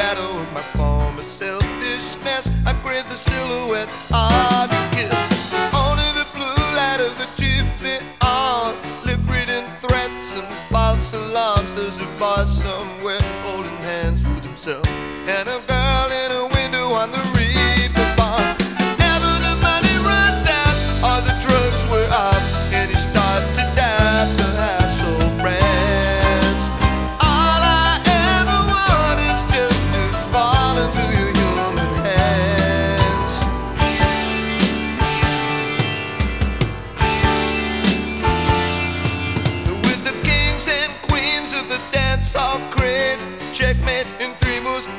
shadow of my former selfishness. I crave the silhouette of your kiss. Only the blue light of the TV on, lip-reading threats and false alarms. There's a boy somewhere holding hands with himself and a girl